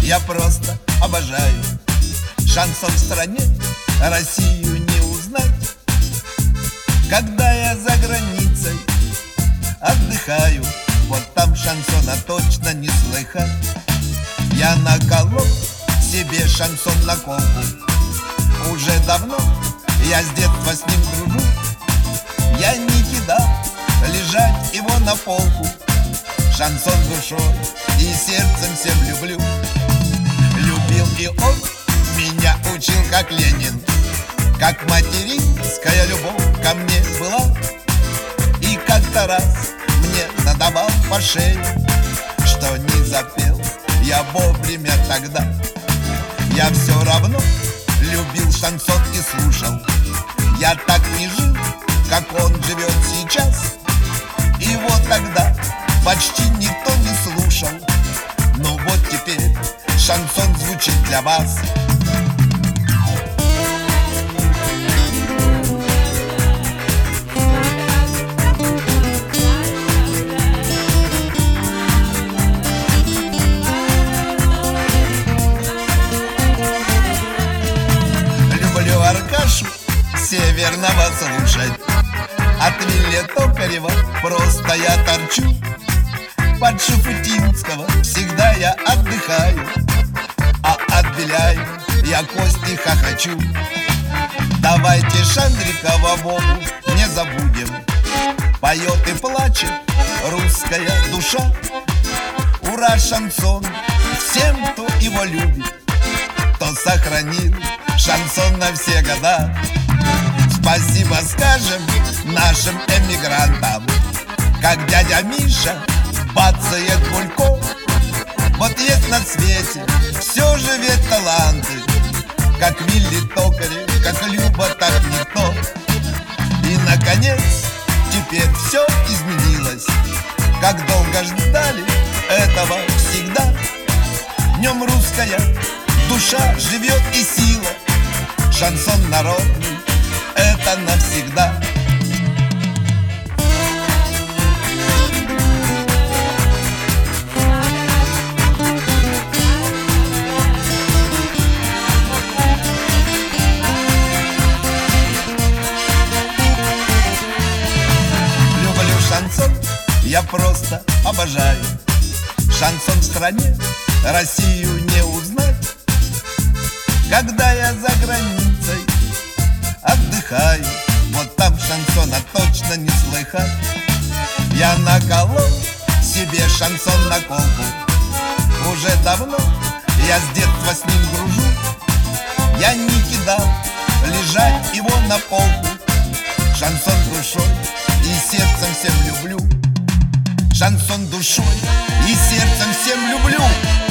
я просто обожаю. Шансон в стране, Россию не узнать. Когда я за границей отдыхаю, вот там шансона точно не слыхать. Я наколол себе шансон на колку. Уже давно я с детства с ним дружу. Я не кидал лежать его на полку. Шансон душой и сердцем всем люблю. Любил и он меня учил, как Ленин, как материнская любовь ко мне была. И как-то раз мне надавал по шее, что не запел я вовремя тогда. Я все равно любил шансон и слушал. Я так не жил, как он живет сейчас. И вот тогда почти никто не слушал. Но вот теперь шансон звучит для вас. Люблю Аркашу Северного слушать. От Вилли Токарева просто я торчу. Под Шуфутинского всегда я отдыхаю, а от Беляева я кости хохочу. Давайте Шандрикова Вову не забудем. Поет и плачет русская душа. Ура, шансон всем, кто его любит, кто сохранил шансон на все года. Спасибо скажем нашим эмигрантам, как дядя Миша бацает булько. Вот есть на свете все же ведь таланты, как Вилли Токарев, как Люба, так никто. И наконец теперь все изменилось, как долго ждали этого всегда. Днем русская душа живет и сила. Шансон народный — это навсегда. Люблю шансон, я просто обожаю. Шансон в стране, Россию не узнать. Когда я за границей отдыхаю, вот там шансона точно не слыхать. Я наколол себе шансон на колку. Уже давно я с детства с ним дружу. Я не кидал лежать его на полку. Шансон душой и сердцем всем люблю. Шансон душой и сердцем всем люблю.